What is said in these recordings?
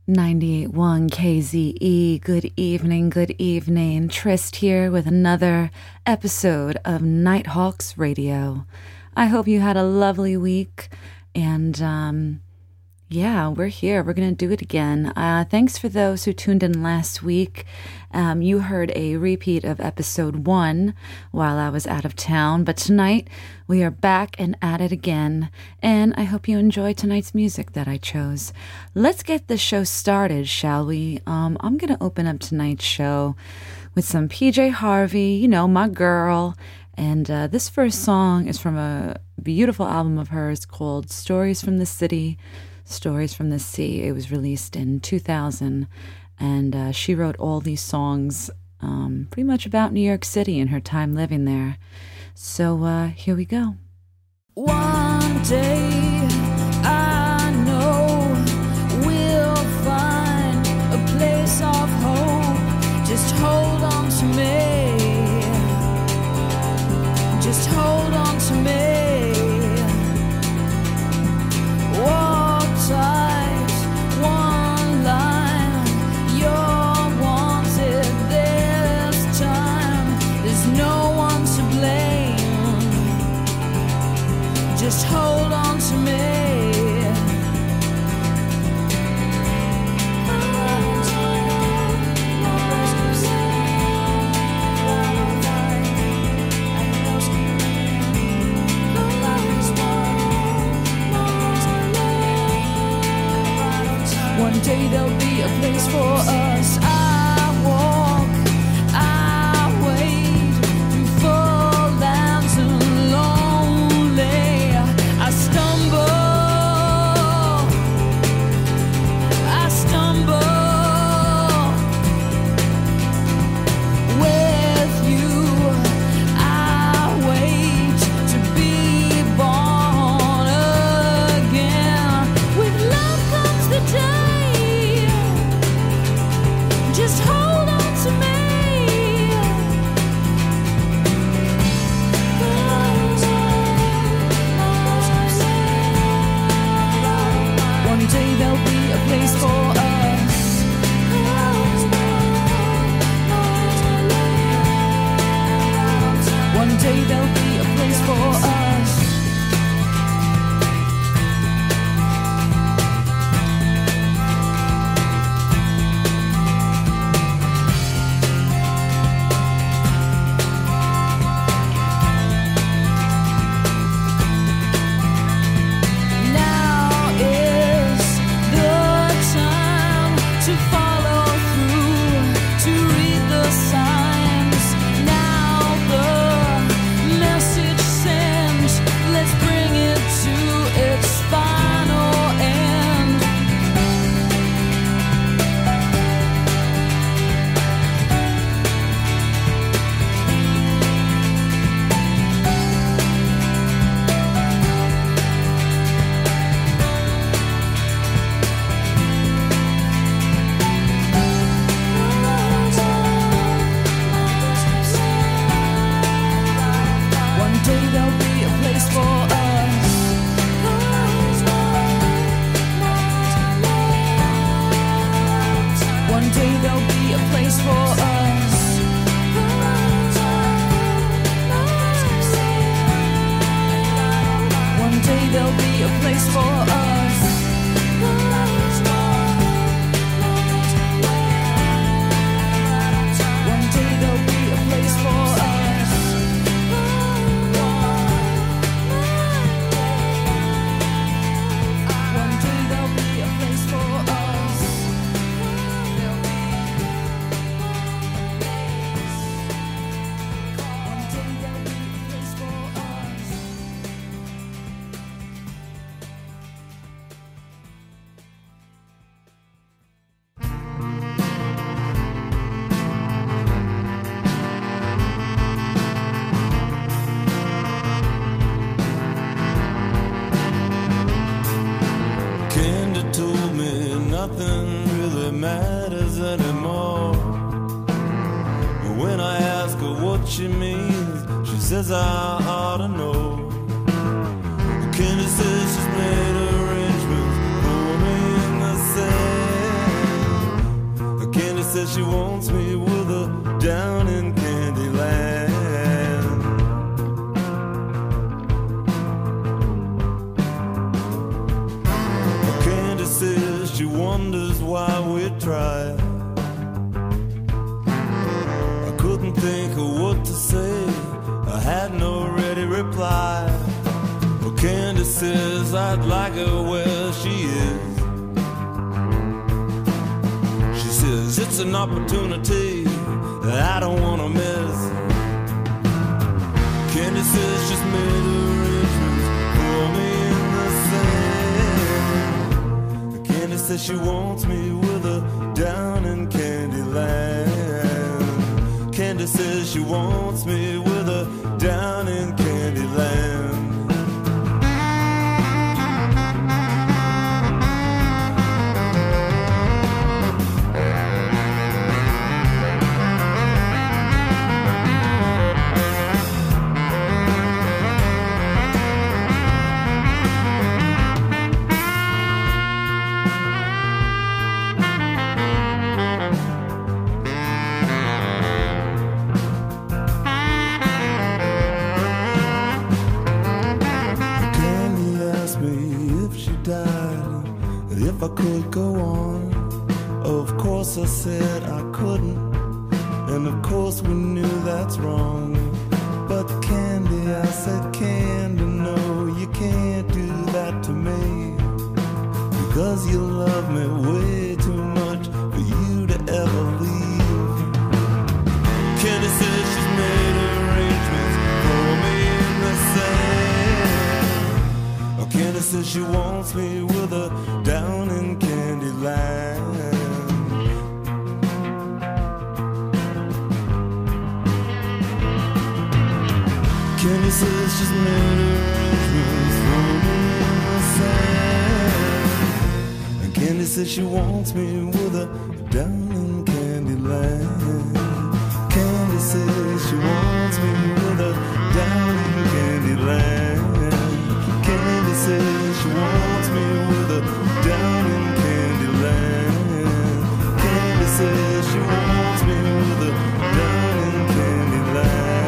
98.1 KZE. Good evening, good evening. Trist here with another episode of Nighthawks Radio. I hope you had a lovely week, and yeah, we're here. We're going to do it again. Thanks for those who tuned in last week. You heard a repeat of episode 1 while I was out of town, but tonight we are back and at it again, and I hope you enjoy tonight's music that I chose. Let's get the show started, shall we? I'm going to open up tonight's show with some PJ Harvey, you know, my girl, and this first song is from a beautiful album of hers called Stories from the City, Stories from the Sea. It was released in 2000, and she wrote all these songs pretty much about New York City and her time living there. So here we go. One day I know we'll find a place of hope. Just hold on to me. Just hold on to me. Walk tight, one line. You're wanted this time. There's no one to blame. Just hold on to me. One day there'll be a place for us. I walk, I wade through full lands and lonely. I stumble with you. I wait to be born again. With love comes the day. Just hold on to me. One day there'll be a place for us. One day there'll be a place for us. She means, she says I ought to know. Candy says she's made arrangements for me in the sand. says she wants me with her down in Candyland. Candy says she wonders why we try. I couldn't think of what to say, I had no ready reply. Well, Candy says I'd like her where she is. She says it's an opportunity that I don't want to miss. Candy says she's made arrangements for me in the sand. Candy says she wants me with her down in Candyland. Candy says she wants me with her down in Candyland. If I could go on, of course I said I couldn't, and of course we knew that's wrong. But Candy, I said, Candy, no, you can't do that to me, because you love me way too much for you to ever leave. Candy says she's made arrangements for me in the sand. Oh, Candy says she wants me with her down in Candyland. Candy says she's made arrangements for me in the sand. And Candy says she wants me with her down in Candyland. Candy says she wants me with her down in Candyland. Candy says she wants me with her down in Candyland. Candy says she wants me with her down in Candyland.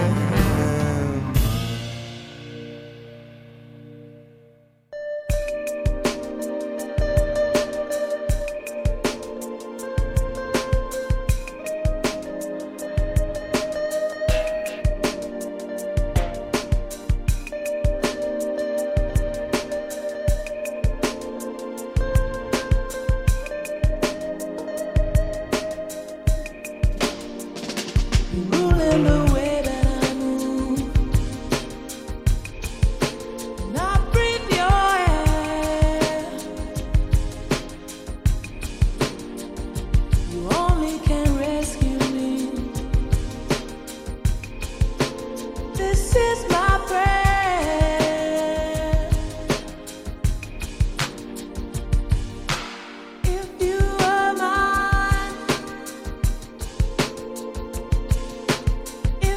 If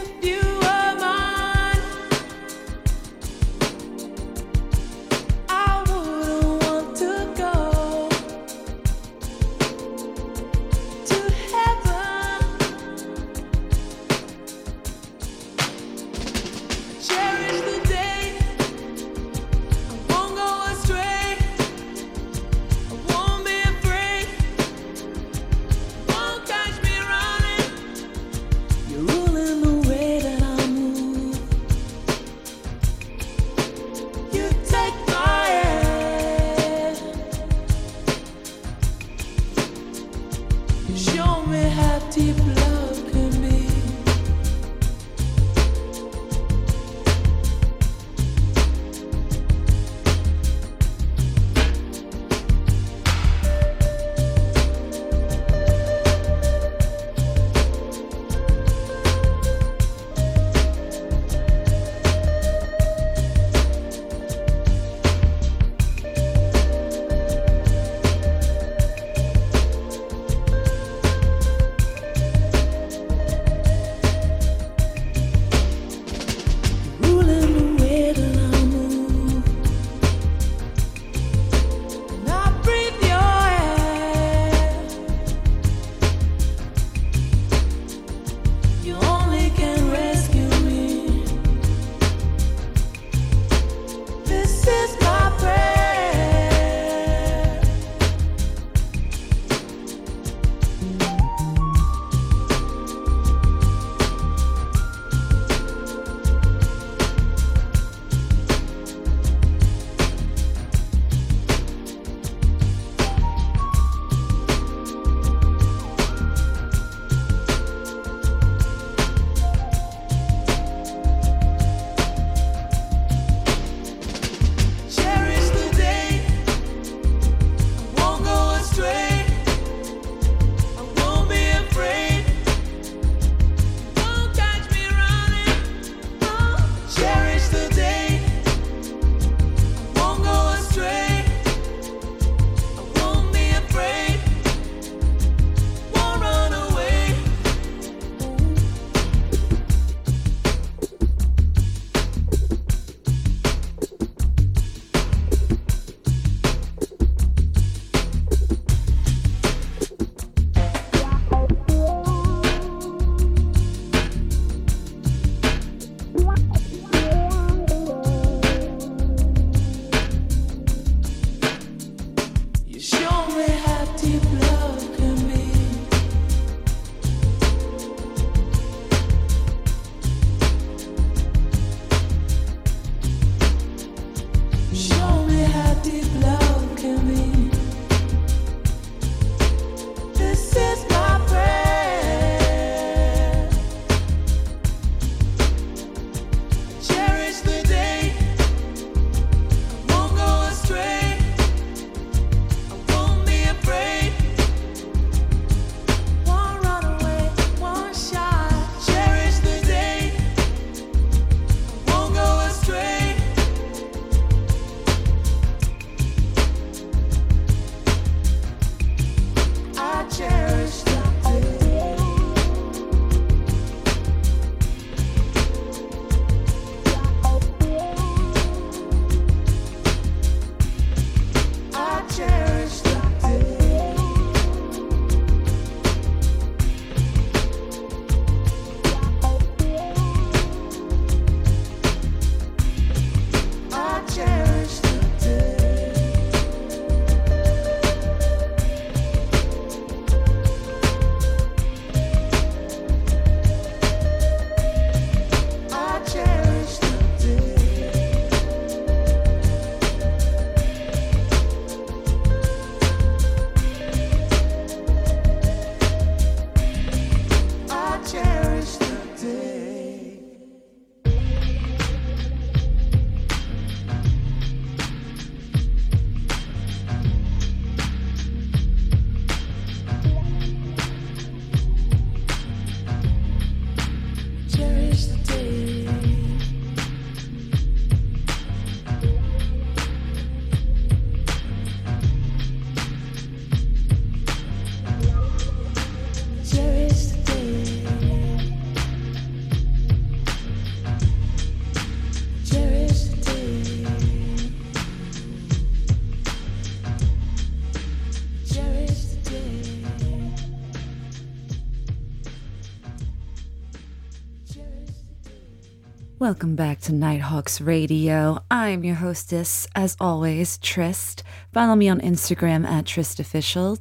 Welcome back to Nighthawks Radio. I'm your hostess, as always, Trist. Follow me on Instagram at TristOfficial,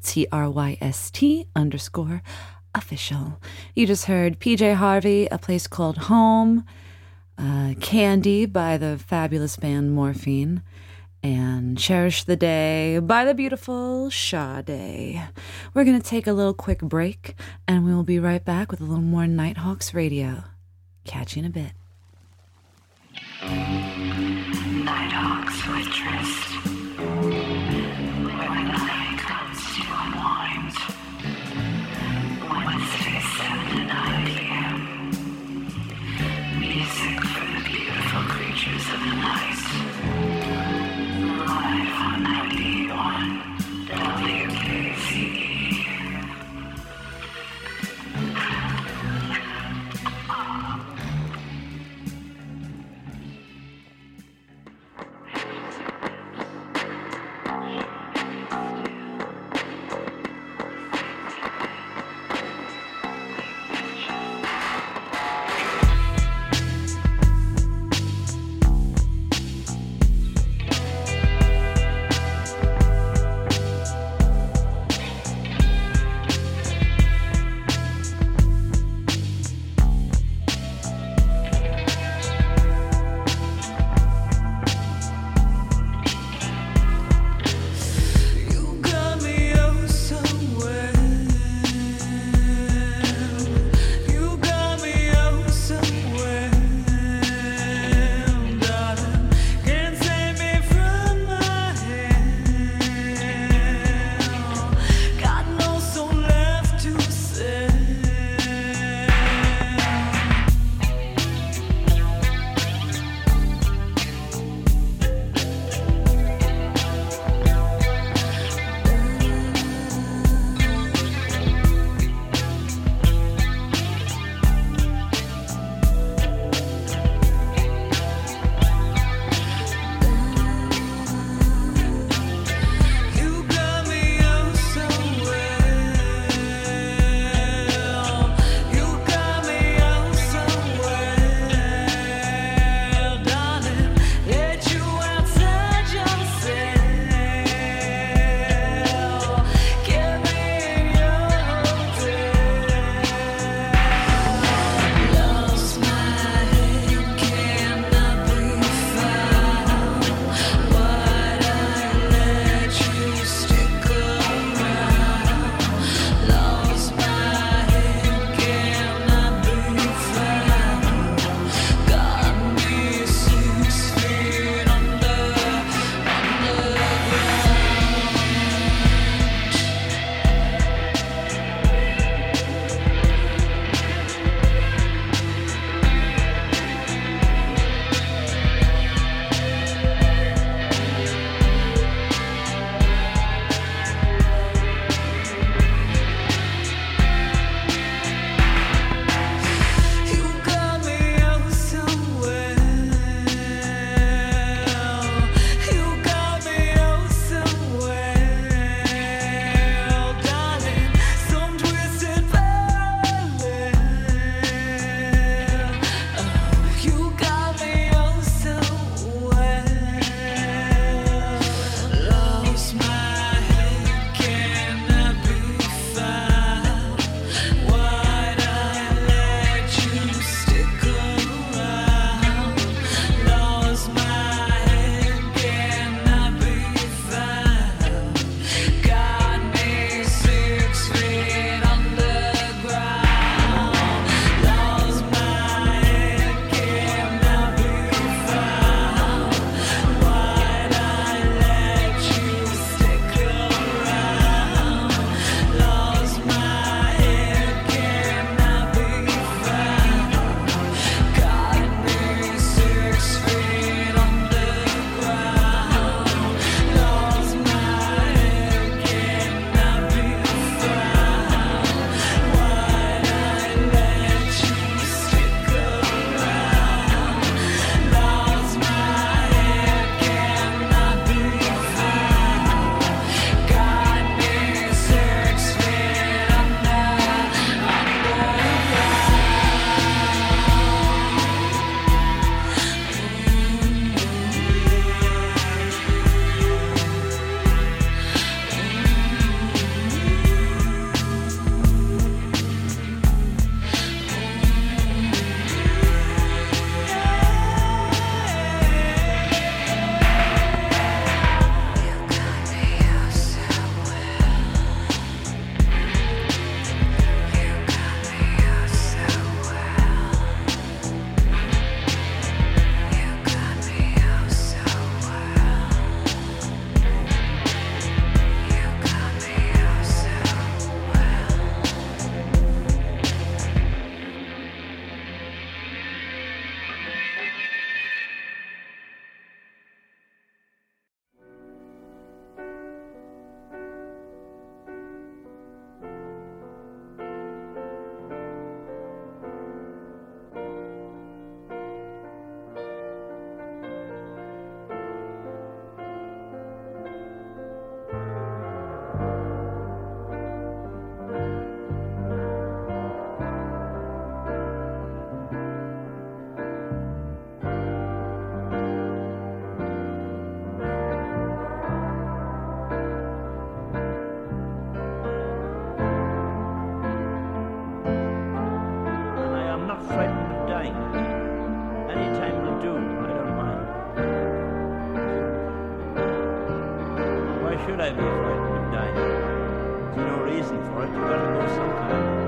TRYST_official. You just heard PJ Harvey, A Place Called Home, Candy by the fabulous band Morphine, and Cherish the Day by the beautiful Sade. We're going to take a little quick break, and we'll be right back with a little more Nighthawks Radio. Catch you in a bit. Nighthawks with Trist. When the night comes to unwind. Wednesdays 7 to 9 p.m. Music for the beautiful creatures of the night. Live on 91 WKCE. There's no reason for it. You've got to go sometime.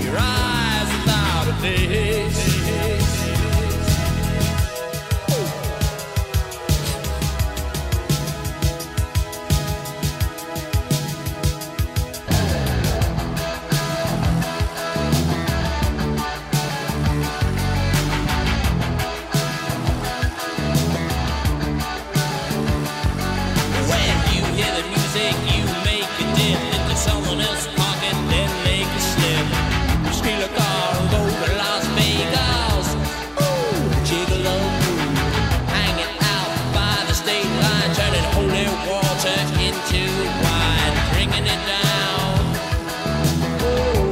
your eyes without a face. You make a dip into someone else's pocket, then make a slip. You steal a car and go to Las Vegas. Ooh, gigolo, hanging out by the state line, turning holy water into wine, drinking it down. Ooh,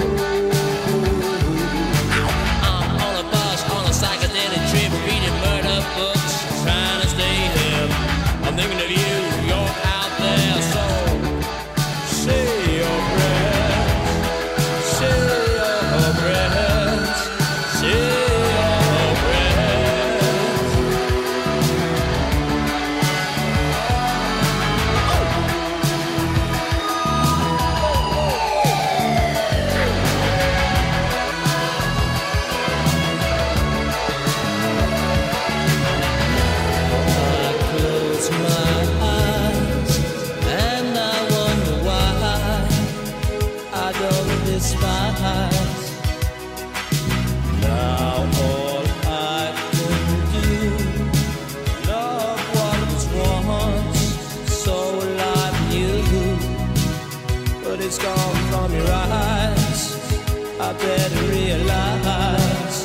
I'm on a bus on a psychedelic trip, reading murder books, trying to stay hip. I'm thinking of you, you're out there, so say your prayers, say your prayers, say your prayers. I close my eyes and I wonder why I don't despise. Now all I can do, love what was once so alive in you, but it's gone from your eyes. I better realize.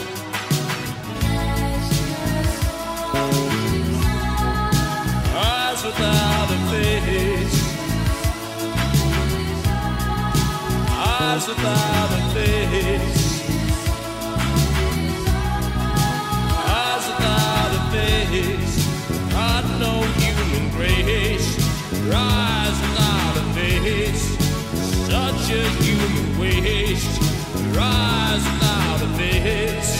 Eyes without a face, eyes without a face, eyes without a face. Got no human grace. Eyes without a face, such a human waste. Eyes without a face.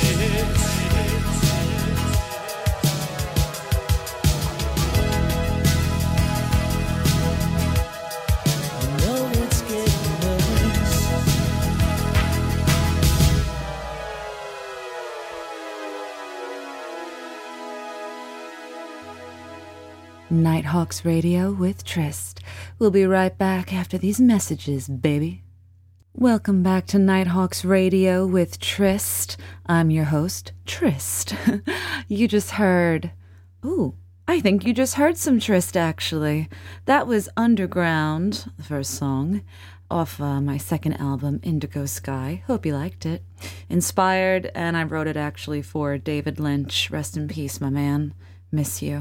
Nighthawks Radio with Trist. We'll be right back after these messages, baby. Welcome back to Nighthawks Radio with Trist. I'm your host, Trist. You just heard... Ooh, I think you just heard some Trist, actually. That was Underground, the first song, off my second album, Indigo Sky. Hope you liked it. Inspired, and I wrote it actually for David Lynch. Rest in peace, my man. Miss you.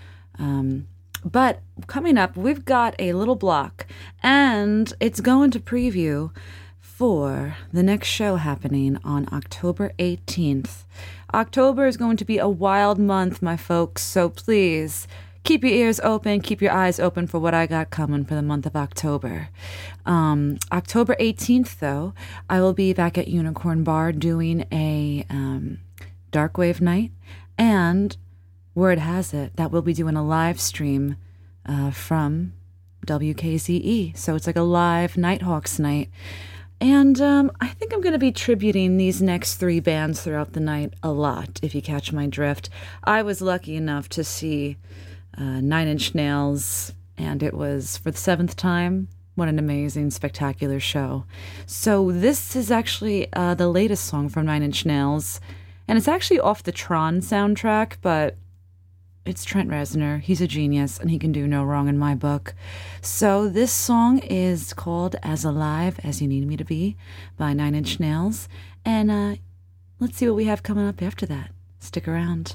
But coming up, we've got a little block, and it's going to preview for the next show happening on October 18th. October is going to be a wild month, my folks, so please keep your ears open, keep your eyes open for what I got coming for the month of October. October 18th, though, I will be back at Unicorn Bar doing a Darkwave night, and word has it that we'll be doing a live stream from WKZE. So it's like a live Nighthawks night. And I think I'm going to be tributing these next three bands throughout the night a lot, if you catch my drift. I was lucky enough to see Nine Inch Nails, and it was for the 7th time. What an amazing, spectacular show. So this is actually the latest song from Nine Inch Nails, and it's actually off the Tron soundtrack, but it's Trent Reznor. He's a genius, and he can do no wrong in my book. So this song is called As Alive As You Need Me to Be by Nine Inch Nails. And let's see what we have coming up after that. Stick around.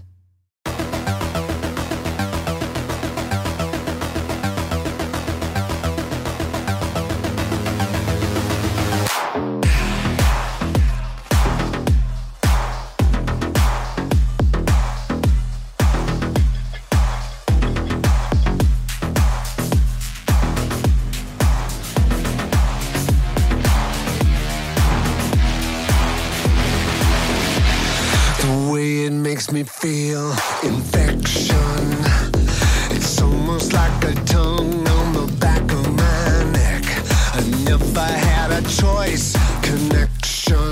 Makes me feel infection. It's almost like a tongue on the back of my neck. I never had a choice. Connection.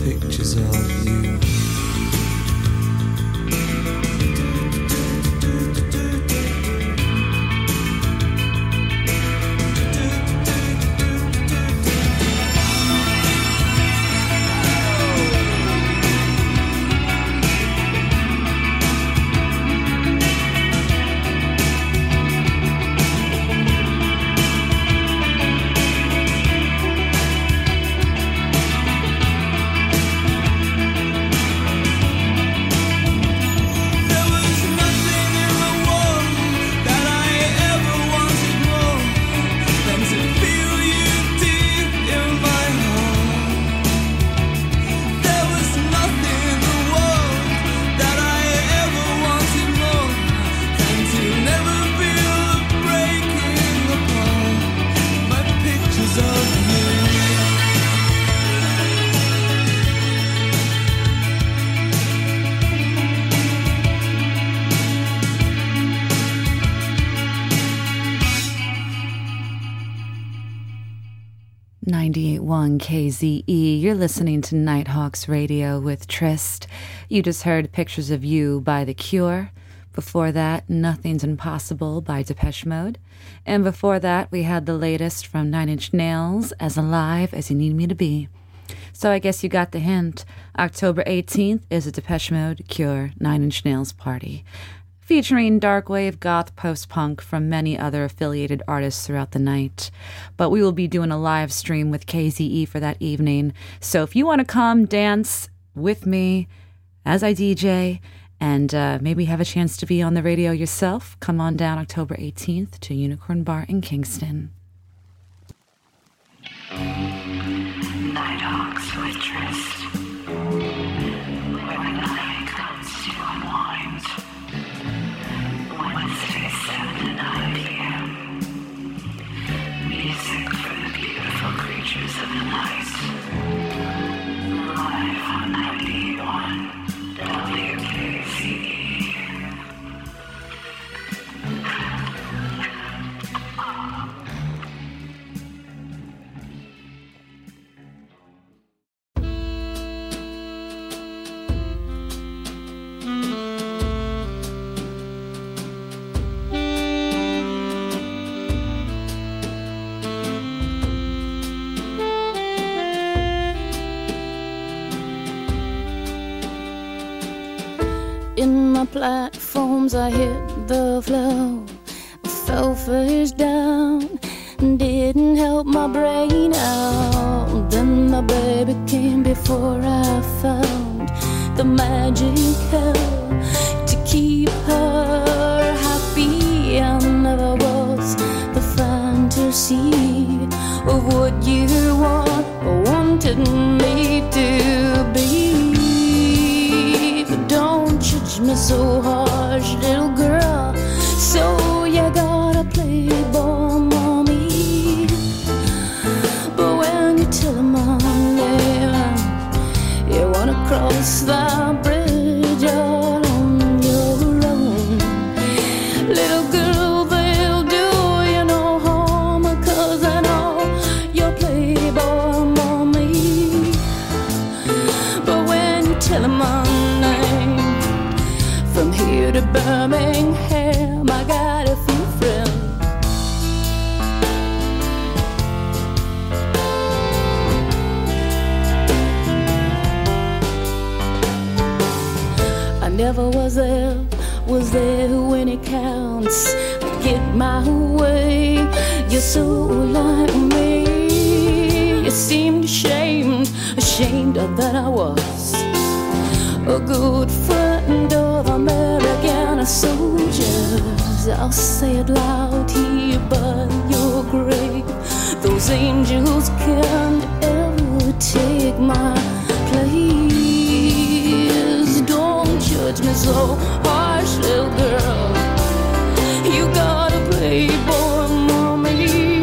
pictures of you. KZE. You're listening to Nighthawks Radio with Trist. You just heard Pictures of You by The Cure. Before that, Nothing's Impossible by Depeche Mode. And before that, we had the latest from Nine Inch Nails, As Alive As You Need Me to Be. So I guess you got the hint. October 18th is a Depeche Mode, Cure, Nine Inch Nails party, featuring darkwave, goth, post-punk from many other affiliated artists throughout the night. But we will be doing a live stream with KZE for that evening. So if you want to come dance with me as I DJ and maybe have a chance to be on the radio yourself, come on down October 18th to Unicorn Bar in Kingston. Nighthawks with Trist. Where the night comes to unwind. Wednesday, 7 to 9 p.m. Music for the beautiful creatures of the night. Live on 91 WKZE. In my platforms I hit the flow, fell face down, didn't help my brain out. Then my baby came before I found the magic hell to keep her happy. I never was the fantasy of what you want or wanted me to be. Don't judge me so harsh, little girl. So you gotta play ball, mommy. But when you tell him my name, you wanna cross the bridge all on your own. Little girl, they'll do you no harm, 'cause I know you'll play ball, mommy. But when you tell him my from here to Birmingham, I got a few friends. I never was there when it counts. I get my way, you're so like me. You seemed ashamed of that I was a good friend of American soldiers. I'll say it loud here by your grave. Those angels can't ever take my place. Don't judge me so harsh, little girl. You gotta play boy, mommy.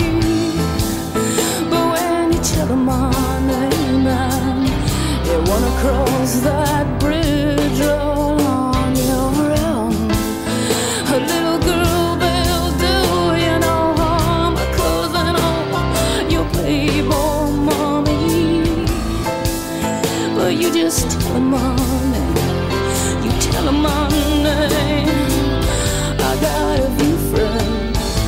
But when you tell them my name, you wanna cross that bridge all on your own. A little girl, they'll do you no harm, 'cause I know you'll play ball, mommy. But you just tell him my name. You tell him my name. I got a few friends.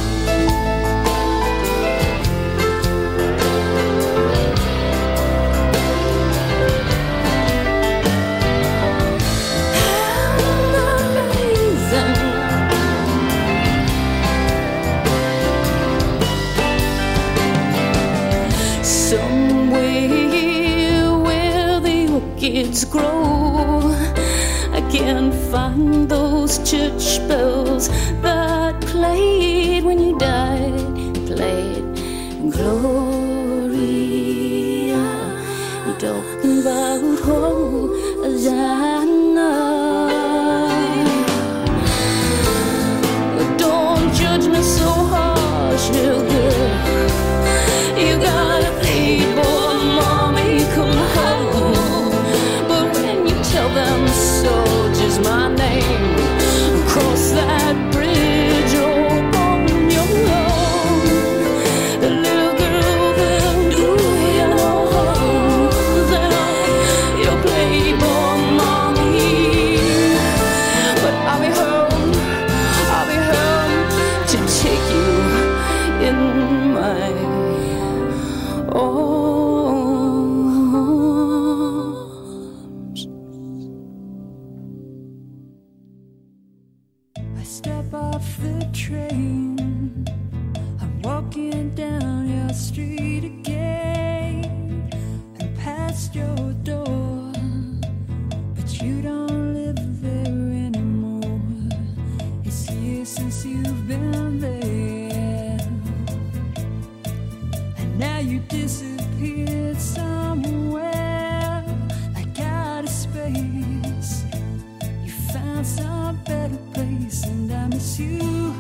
Kids grow. I can't find those church bells that played when you died. Played Gloria. Talking about Hosanna. Don't judge me so harsh, sugar. You gotta pay for mommy, come home. Tell them soldiers my name. Cross that bridge on your own. The little girl will do you no harm. You'll play for mommy, but I'll be home to take you in my arms. Step off the train, I'm walking down your street again and past your door, but you don't live there anymore. It's years since you've been there, and now you disappeared somewhere like out of space. You found some better place, and I miss you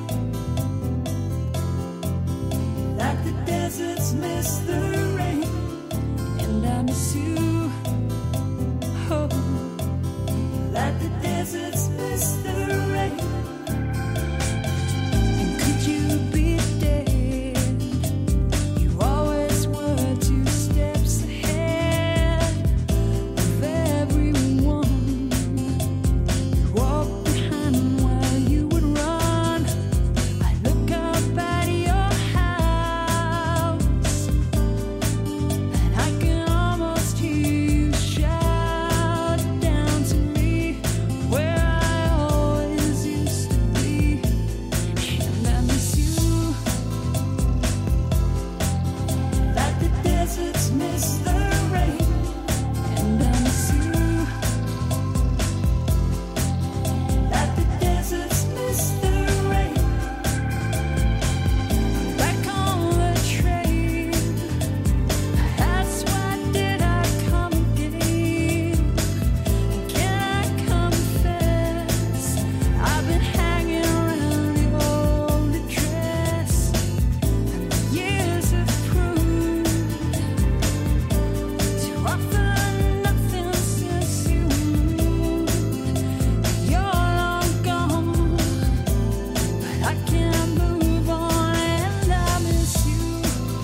like the deserts miss the rain, and I miss you, oh, like the deserts miss the rain. And could you be dead? You always were 2 steps ahead of everyone. You walked behind while you would run. I look up at your house, and I can almost hear you shout down to me where I always used to be. And I miss you like the deserts miss the rain, and I miss you like the deserts miss the rain. Back on the train, that's why did I come again? Can I confess, I've been hanging around your old address, and the years have proved to offer nothing since you moved. You're long gone, but I can't move on, and I miss you.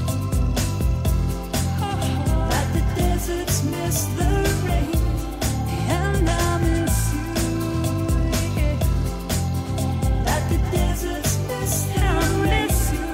Like the deserts miss the rain, and I miss you. Like the deserts miss the rain.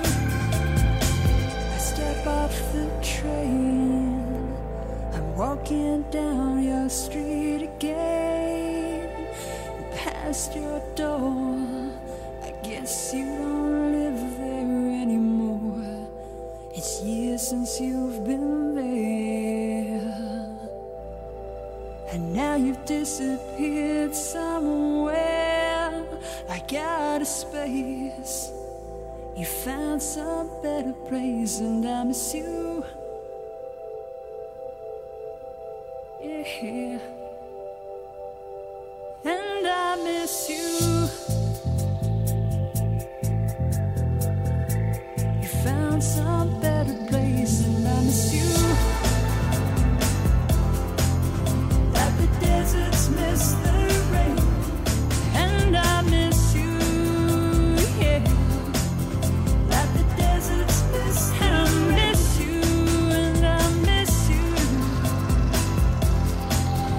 I step off the train, I'm walking down your street again, past your door. I guess you don't live there anymore. It's years since you've been there, and now you've disappeared somewhere like out of space. You found some better place, and I miss you. Yeah, and I miss you. You found some better place, and I miss you. Like the deserts miss the rain, and I miss you. Yeah, like the deserts miss the rain. And I miss you, and I miss you.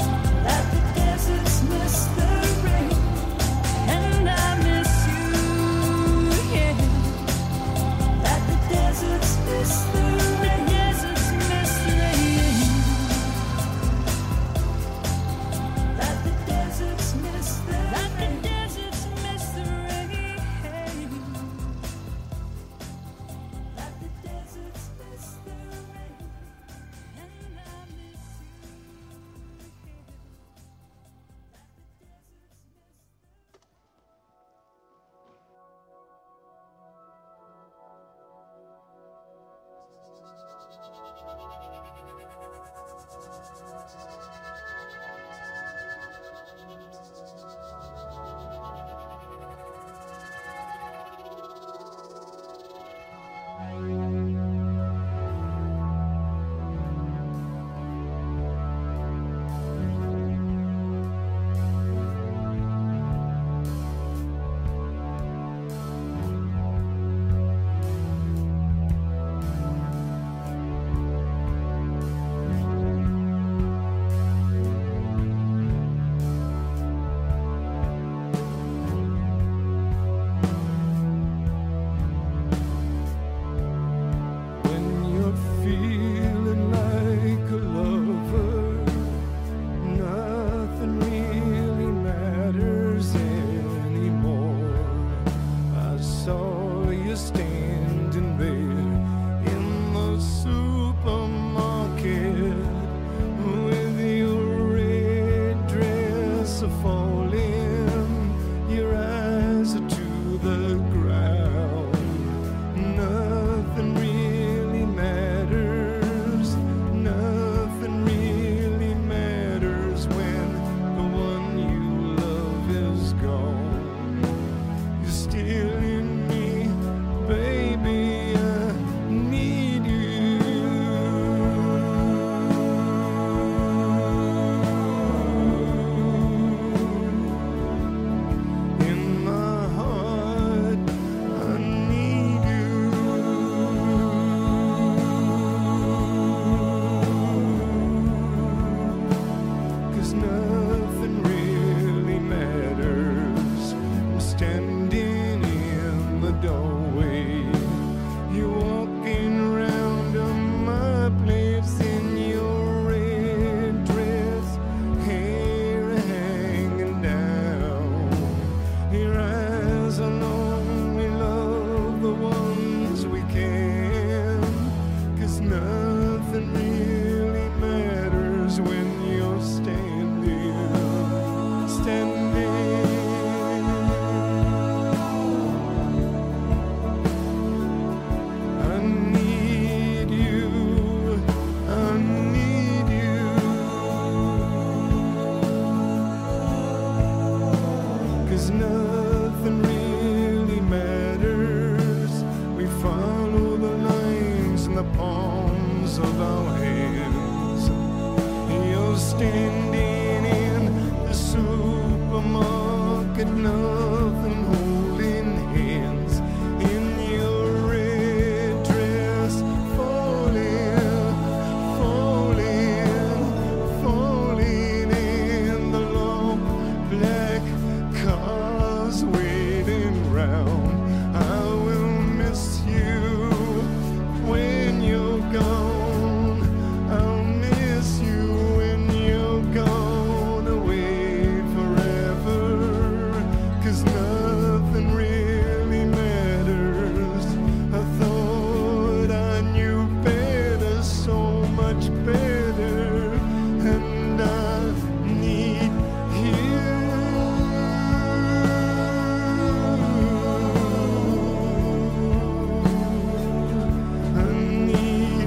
'cause nothing really matters. We follow the lines in the palms of our hands. You're standing in the supermarket, nothing holding hands. In your red dress, falling, falling, falling in the long black cars waiting round. I will miss you when you're gone. I'll miss you when you're gone away forever. 'Cause nothing really matters. I thought I knew better, so much better. And I need you. I need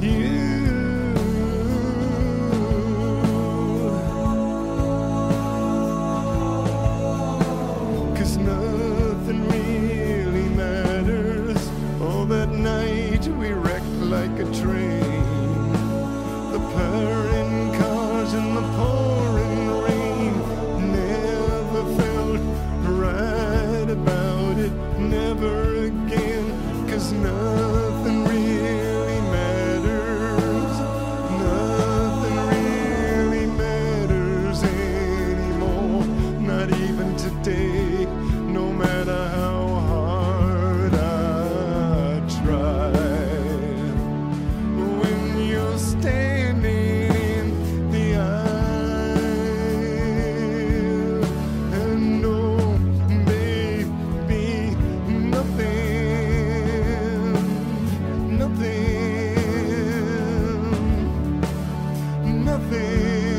you. 'Cause nothing really matters. Oh, that night we wrecked like a train. The purring cars and the pouring rain. Never felt right about it, never again. 'Cause nothing really matters. Nothing really matters anymore. Not even today, no matter how hard I try. When you're standing in the aisle, and oh, baby, nothing, nothing, nothing.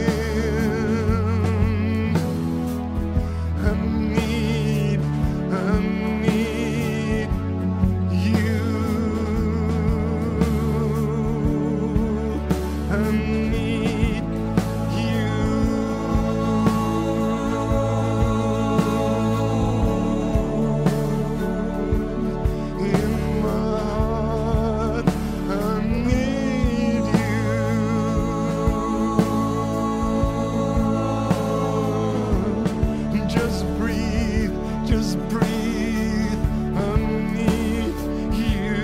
I need you. I need you. In my heart, I need you. Just breathe, just breathe. I need you.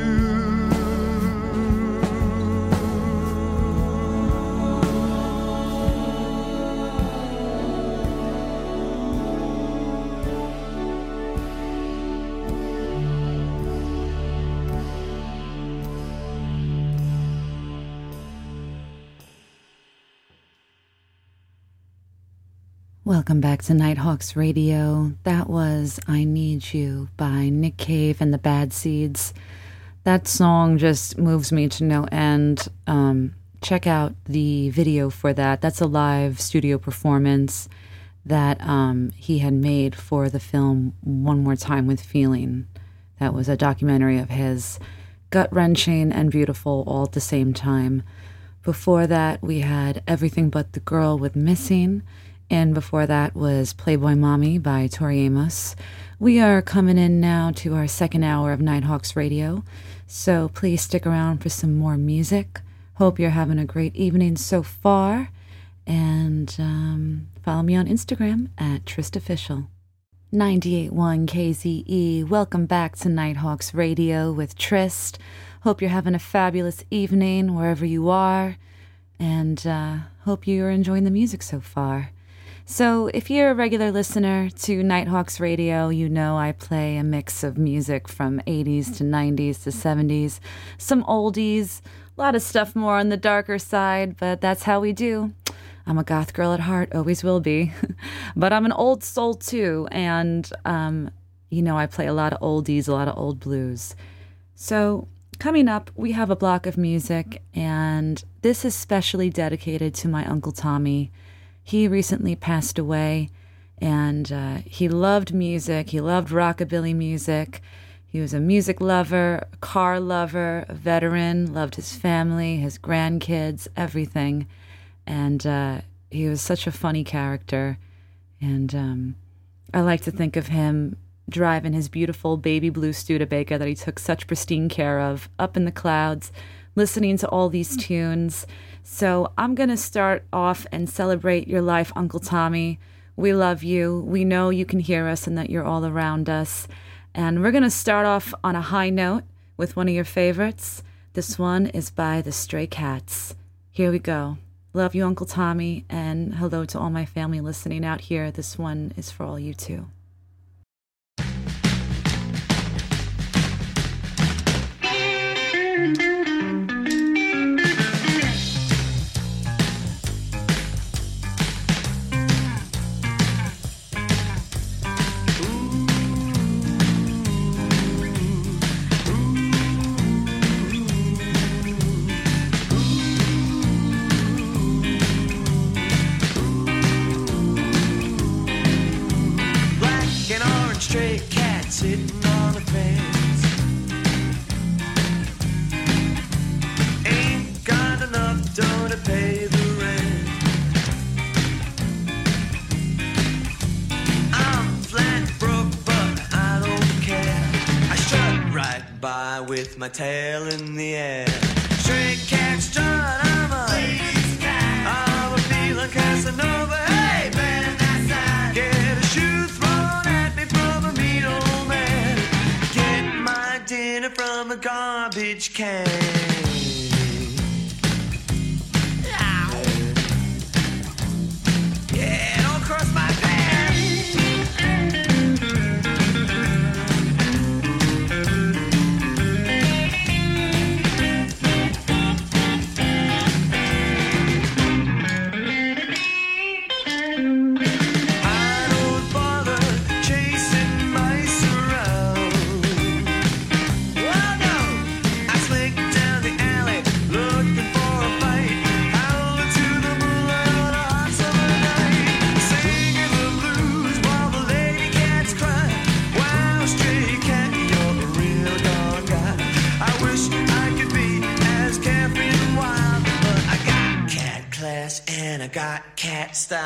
Welcome back to Nighthawks Radio. That was I Need You by Nick Cave and the Bad Seeds. That song just moves me to no end. Check out the video for that. That's a live studio performance that he had made for the film One More Time with Feeling. That was a documentary of his, gut-wrenching and beautiful all at the same time. Before that, we had Everything But the Girl with Missing. And before that was Playboy Mommy by Tori Amos. We are coming in now to our second hour of Nighthawks Radio, so please stick around for some more music. Hope you're having a great evening so far, and follow me on Instagram at TristOfficial. 98.1 KZE, welcome back to Nighthawks Radio with Trist. Hope you're having a fabulous evening wherever you are, and hope you're enjoying the music so far. So if you're a regular listener to Nighthawks Radio, you know I play a mix of music from 80s to 90s to 70s, some oldies, a lot of stuff more on the darker side, but that's how we do. I'm a goth girl at heart, always will be. But I'm an old soul too, and I play a lot of oldies, a lot of old blues. So coming up, we have a block of music, and this is specially dedicated to my Uncle Tommy. He recently passed away, and he loved music. He loved rockabilly music. He was a music lover, a car lover, a veteran, loved his family, his grandkids, everything. And he was such a funny character. And I like to think of him driving his beautiful baby blue Studebaker that he took such pristine care of up in the clouds, listening to all these tunes. So I'm going to start off and celebrate your life, Uncle Tommy. We love you. We know you can hear us and that you're all around us. And we're going to start off on a high note with one of your favorites. This one is by the Stray Cats. Here we go. Love you, Uncle Tommy, and hello to all my family listening out here. This one is for all you too. Stray cat sitting on the fence. Ain't got enough dough to pay the rent. I'm flat broke, but I don't care. I strut right by with my tail in the air. Stray cat strut, I'm a ladies' cat. I'm a feeling Casanova. Hey, man, that's get a shoe thrown at me from a mean old man. Get my dinner from a garbage can. Yeah, don't cross my path. And I got cat style.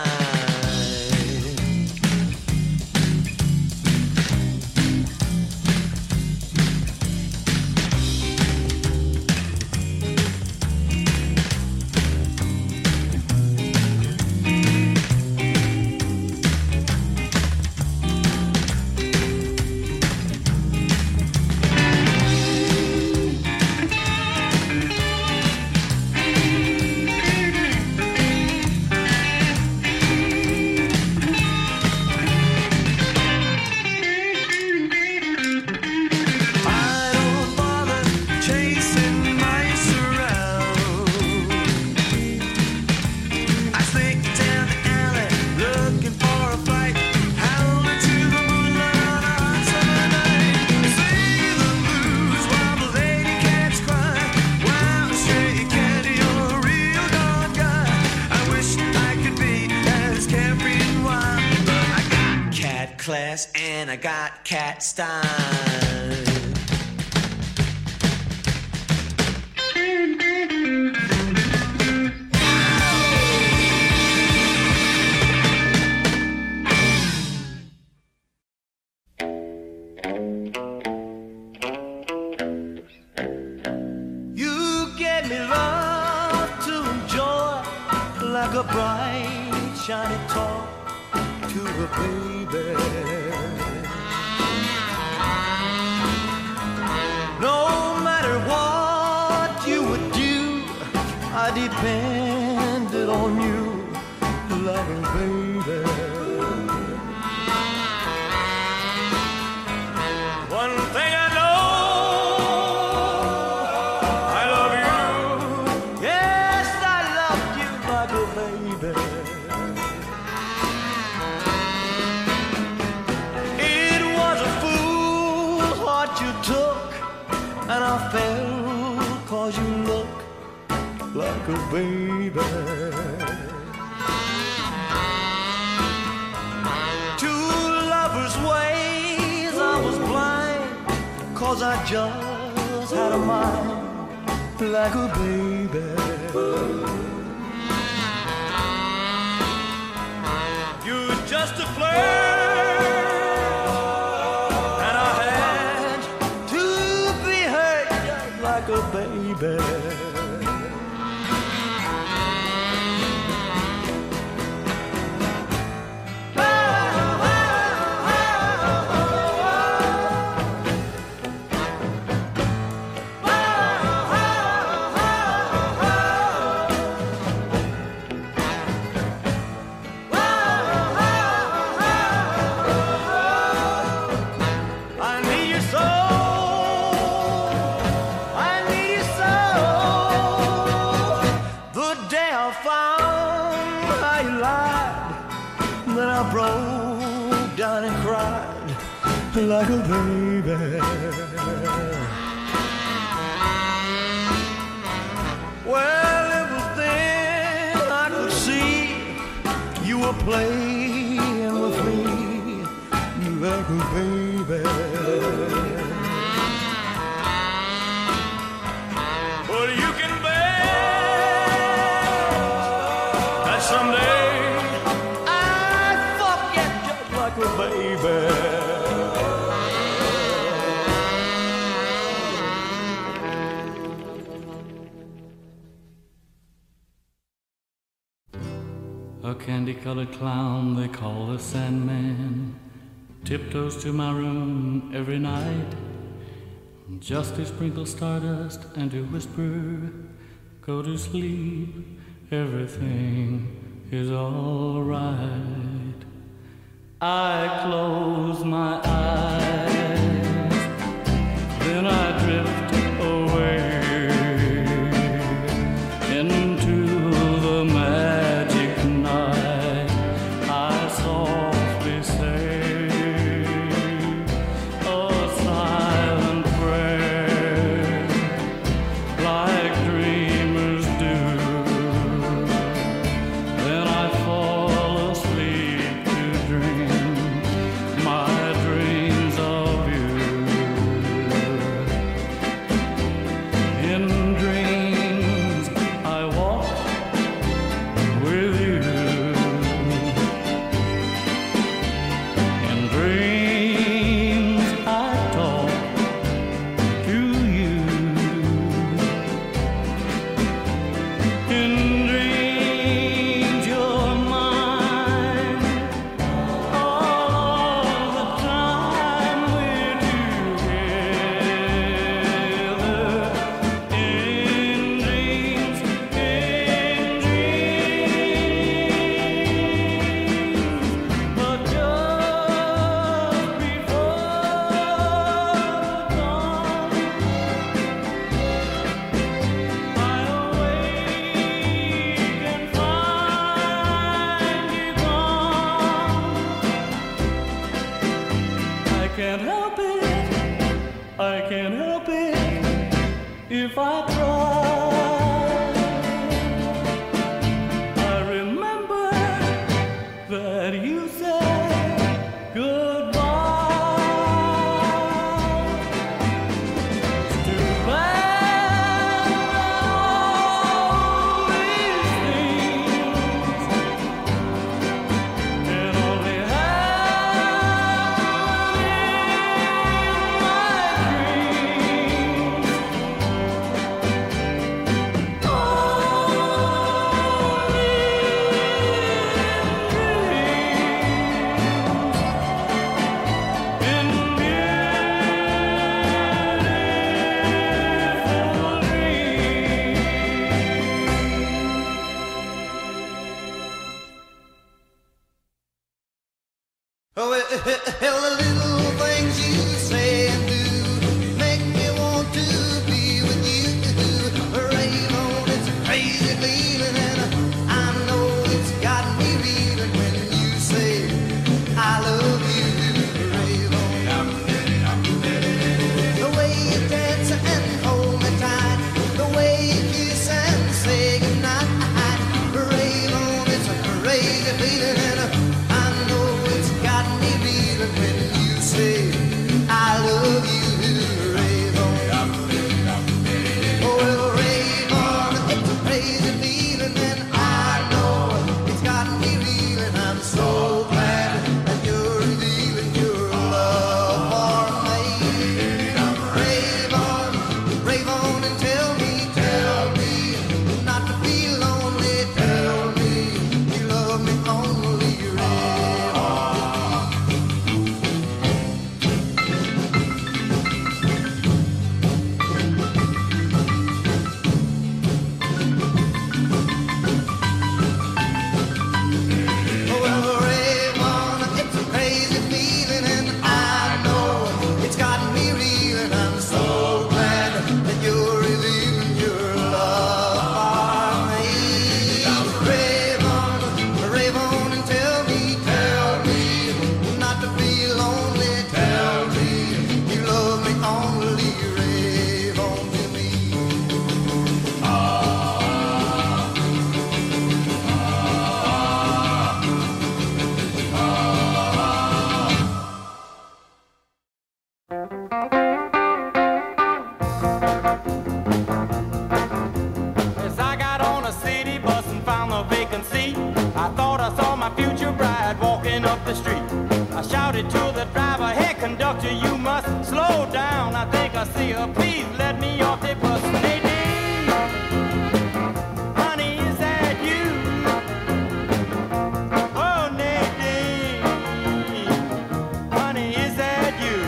Class and I got cat style. You gave me love to enjoy, like a bright shiny toy to a baby. No matter what you would do, I depended on you like a baby. One thing I know, I love you. Yes, I loved you like a baby. You took, and I fell 'cause you look like a baby. To lovers' ways I was blind, 'cause I just had a mind like a baby. You're just a flirt baby. Like a baby. Well, it was then I could see you were playing with me, like a baby. But you can bet that someday I'd forget just like a baby. A candy-colored clown they call the Sandman tiptoes to my room every night just to sprinkle stardust and to whisper, go to sleep, everything is all right. I close my eyes, then I drift away into the magic night. I softly say a silent prayer like dreamers do. Then I fall asleep to dream my dreams of you. In dreams I walk with you. In dreams I talk to you. In dreams you're mine all the time we're together. In dreams, but just before dawn, I awake and find you gone. I can't help it, I can't help it if I try. I remember that you said goodbye. It's too bad all these things can only happen in my dreams. Oh, well, the little things you say and do make me want to be with you. Raymond, it's a crazy feeling, and I know it's got me reeling when you say I love you, Raymond. The way you dance and hold me tight, the way you kiss and say goodnight, Raymond, it's a crazy feeling, and I know it's got me reeling when you up the street. I shouted to the driver, hey conductor, you must slow down. I think I see her, please let me off the bus. Nadine, honey, is that you? Oh, Nadine, honey, is that you?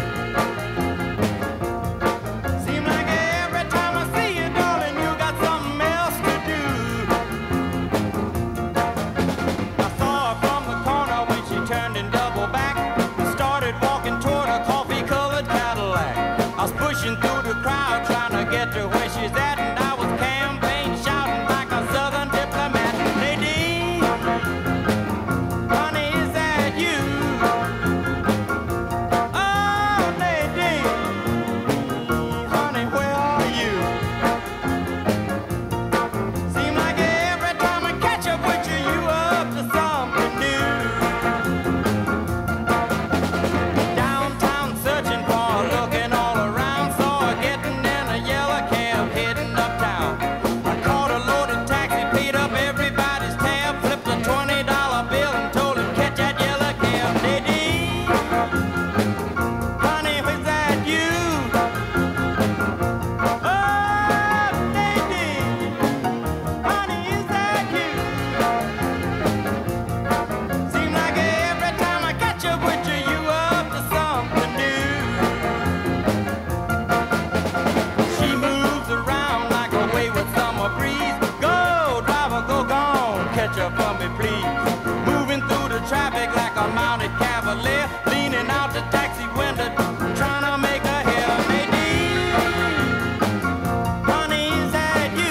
Seem like every time I see you, darling, you got something else to do. I saw her from the corner when she turned and doubled back and started walking toward a coffee-colored Cadillac. I was pushing through the crowd trying to get to where she's at, and I was campaign shouting like a southern diplomat. Nadine, honey, is that you? Oh, Nadine, honey, where are you? Seem like every time I catch up with you, you up to something new. Downtown searching for her, looking all around, saw her getting in a yellow cab heading uptown. I caught a loaded taxi, paid up everybody's tab, flipped a $20 bill and told him catch that yellow cab. Nadine, honey, was that you? Oh, Nadine, honey, is that you? Seem like every time I catch up with you, you up to something new. She moves around like a wayward summer breeze. Go, driver, go gone, catch up for me, please. Moving through the traffic like a mounted cavalier, leaning out the taxi window, trying to make a hair. Nadine, honey, is that you?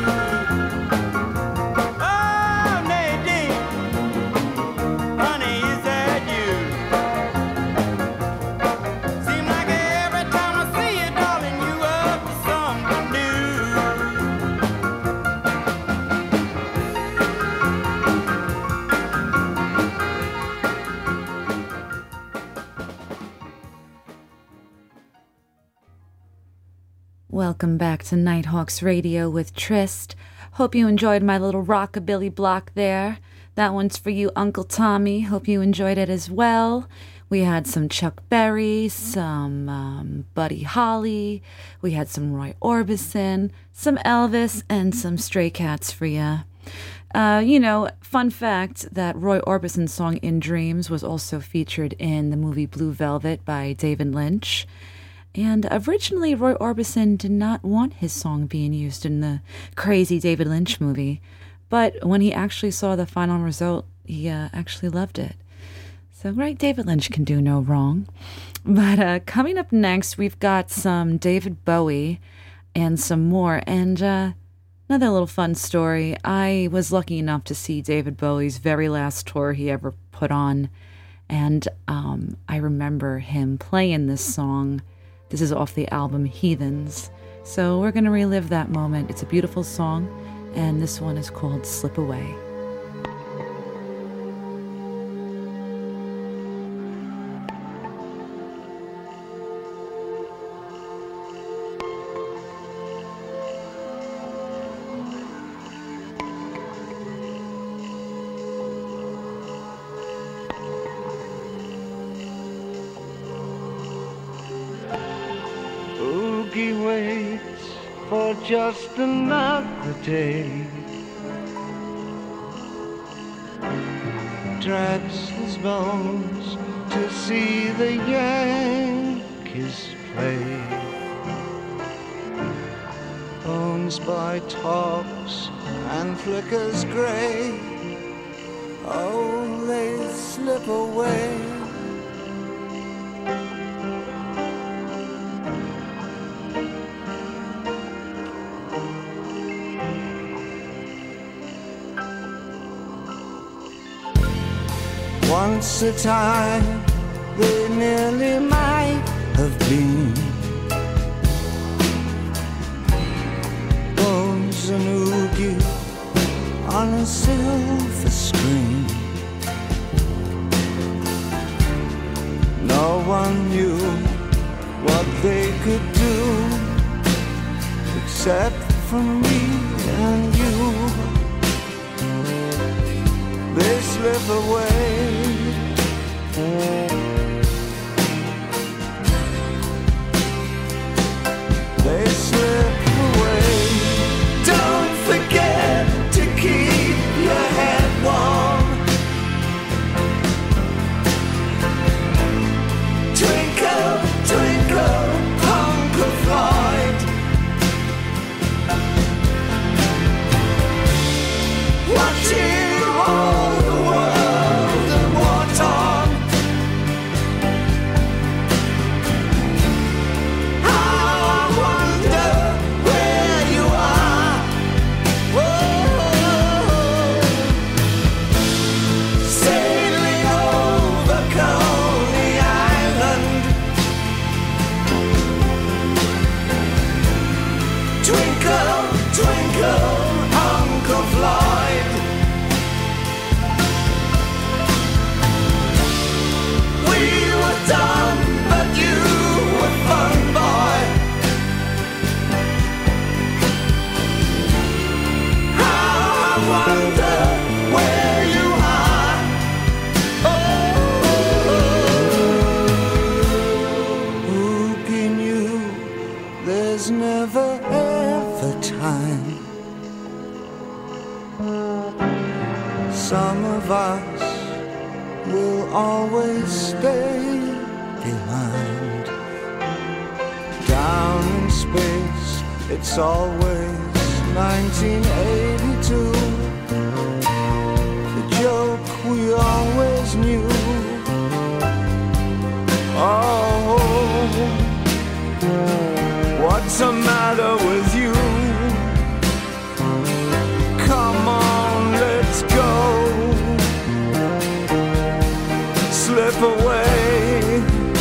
Oh, Nadine, honey, is that you? Seem like every time I see you, darling, you up to something new. Welcome back to Nighthawks Radio with Trist. Hope you enjoyed my little rockabilly block there. That one's for you, Uncle Tommy. Hope you enjoyed it as well. We had some Chuck Berry, some Buddy Holly. We had some Roy Orbison, some Elvis, and some Stray Cats for you. Fun fact that Roy Orbison's song In Dreams was also featured in the movie Blue Velvet by David Lynch. And originally, Roy Orbison did not want his song being used in the crazy David Lynch movie. But when he actually saw the final result, he actually loved it. So, right, David Lynch can do no wrong. But coming up next, we've got some David Bowie and some more. And another little fun story. I was lucky enough to see David Bowie's very last tour he ever put on. And I remember him playing this song. This is off the album Heathens. So we're going to relive that moment. It's a beautiful song, and this one is called Slip Away. Boogie waits for just another day, drags his bones to see the Yankees play. Bones by tops and flickers gray, oh, they slip away. Once a time, they nearly might have been Bones and Oogie on a silver screen. No one knew what they could do except for me and you. They slip away of us will always stay behind. Down in space, it's always 1982. The joke we always knew. Oh, what's the matter with you? Come on, let's go. Slip away.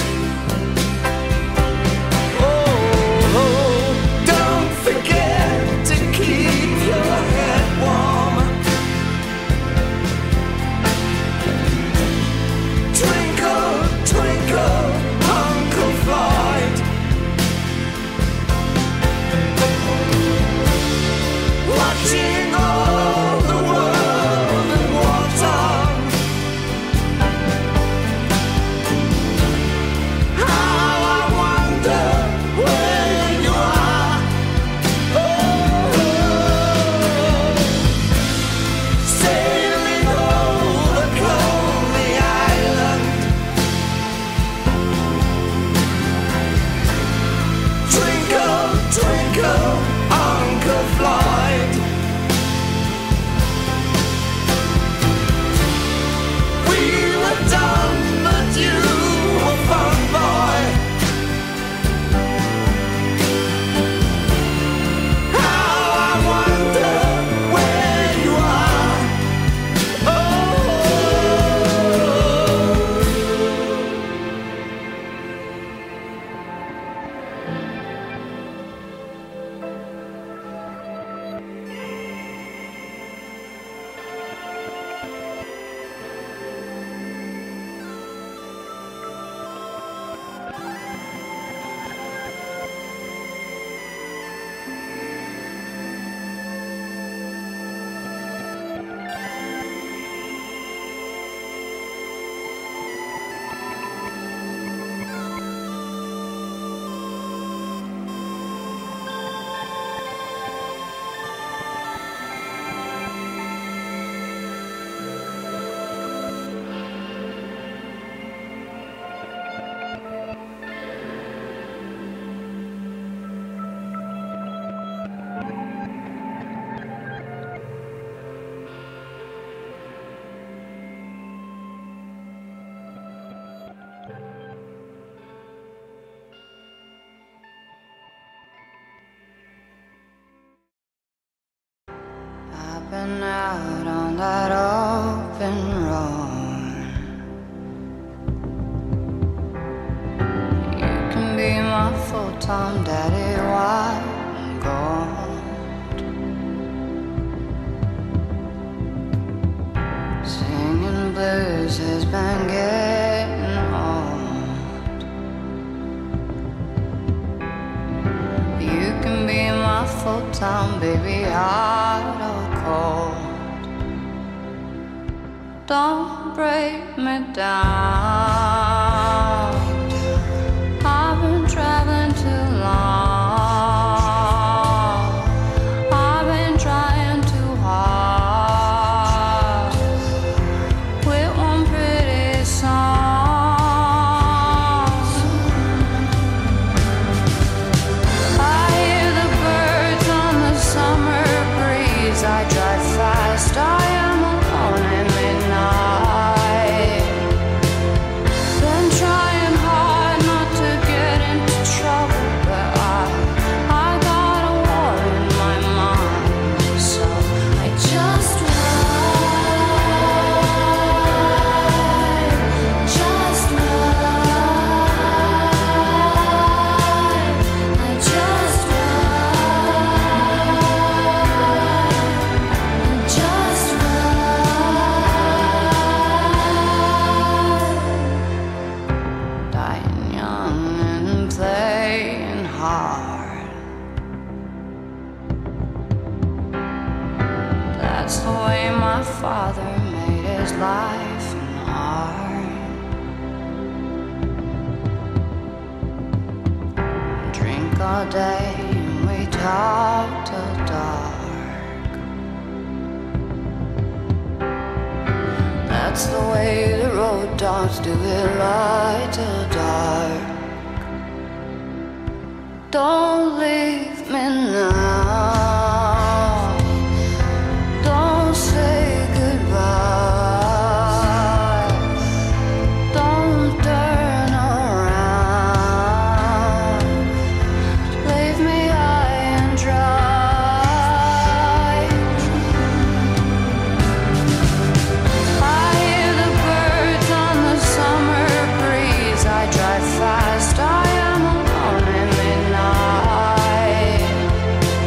Oh, don't forget to keep your head warm. Twinkle, twinkle, Uncle Floyd. Watching all the world in wartime. How I wonder where you are. Oh, sailing over Coney Island. Twinkle, twinkle, Uncle Floyd. We were dumb, but you were fun, boy. How I wonder where you are. Oh. I've been out on that open road. You can be my full-time daddy while I'm gone. Singing blues has been getting old. You can be my full-time baby, hot or cold. Don't break me down. I've been traveling too long. I've been trying too hard with one pretty song. I hear the birds on the summer breeze. I drive fast, I am alone in midnight. Been trying hard not to get into trouble, but I got a war in my mind. So I just ride, just ride. I just ride, just ride. Dying young and playing hard. That's the way my father made his life and art. Drink all day and we talk till dark. That's the way the road dogs do it, light till dark. Don't leave me now. Don't say goodbye. Don't turn around. Leave me high and dry. I hear the birds on the summer breeze. I drive fast. I am alone in midnight.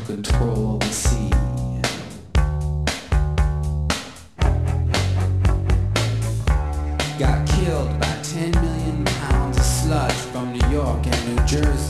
control the sea. Got killed by 10 million pounds of sludge from New York and New Jersey.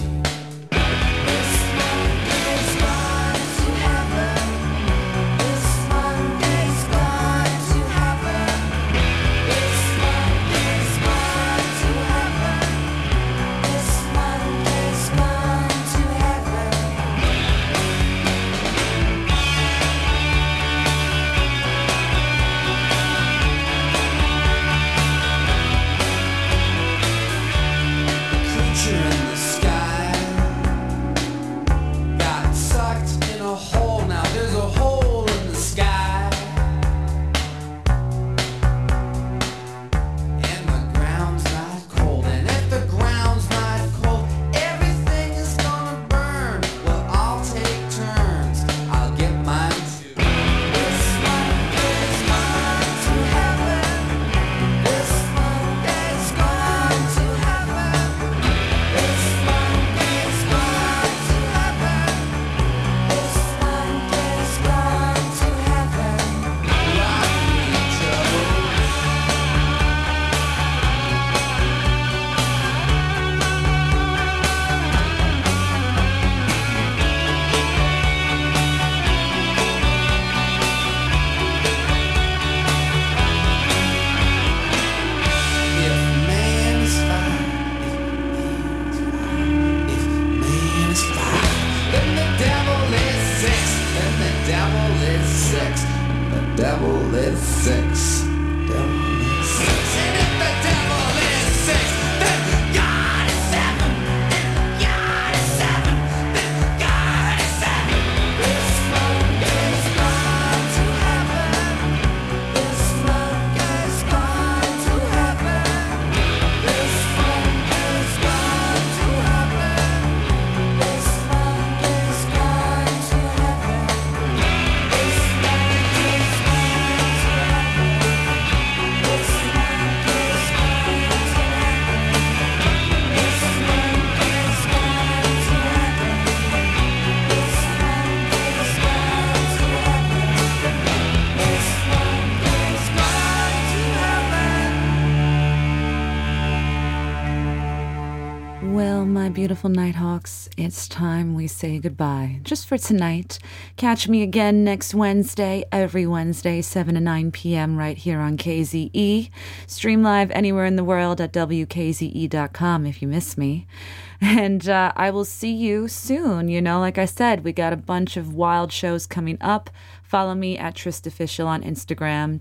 Beautiful Nighthawks, it's time we say goodbye. Just for tonight. Catch me again next Wednesday, every Wednesday, 7 to 9 p.m. right here on KZE. Stream live anywhere in the world at WKZE.com if you miss me. And I will see you soon. You know, like I said, we got a bunch of wild shows coming up. Follow me at TristOfficial on Instagram,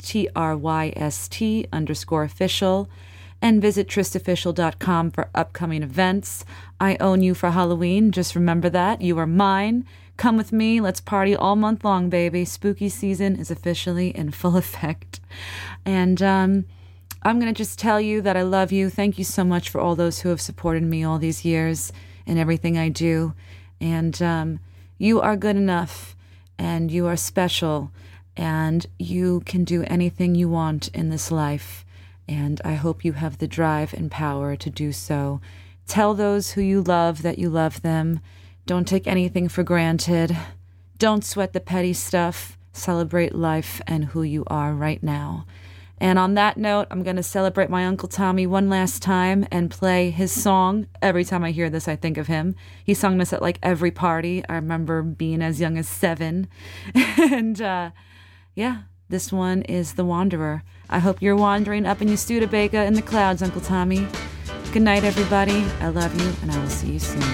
TRYST_official. And visit tristofficial.com for upcoming events. I own you for Halloween. Just remember that. You are mine. Come with me. Let's party all month long, baby. Spooky season is officially in full effect. And I'm going to just tell you that I love you. Thank you so much for all those who have supported me all these years in everything I do. And you are good enough. And you are special. And you can do anything you want in this life. And I hope you have the drive and power to do so. Tell those who you love that you love them. Don't take anything for granted. Don't sweat the petty stuff. Celebrate life and who you are right now. And on that note, I'm going to celebrate my Uncle Tommy one last time and play his song. Every time I hear this, I think of him. He sung this at like every party. I remember being as young as 7. And yeah, this one is The Wanderer. I hope you're wandering up in your Studebaker in the clouds, Uncle Tommy. Good night, everybody. I love you, and I will see you soon.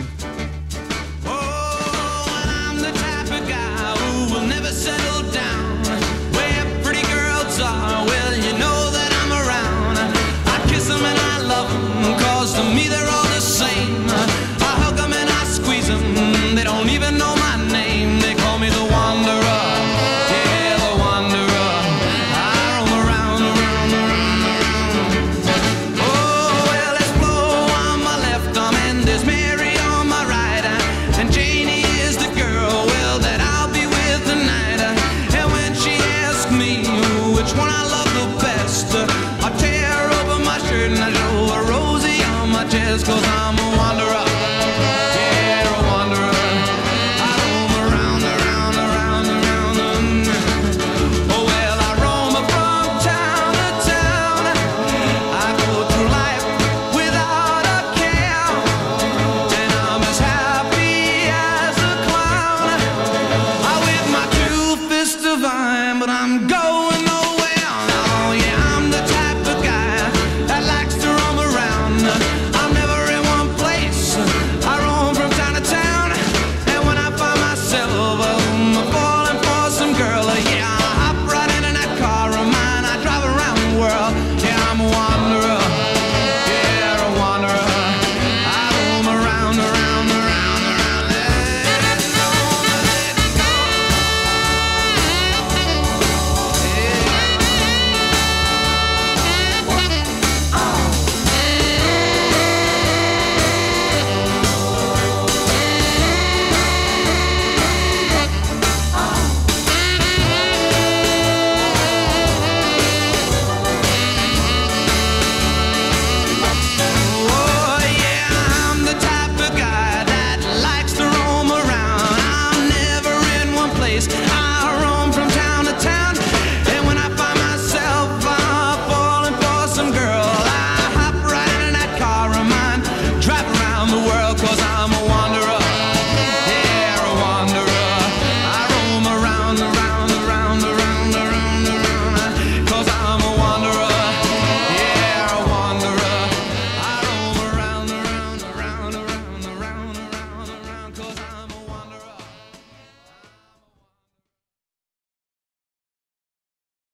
I'm the type of guy who will never settle down. Where pretty girls are, well, you know that I'm around. I kiss them and I love them, 'cause to me they're all the same. I hug them and I squeeze them, they don't even know my name. They call me the Wanderer. Cause I'm a wanderer.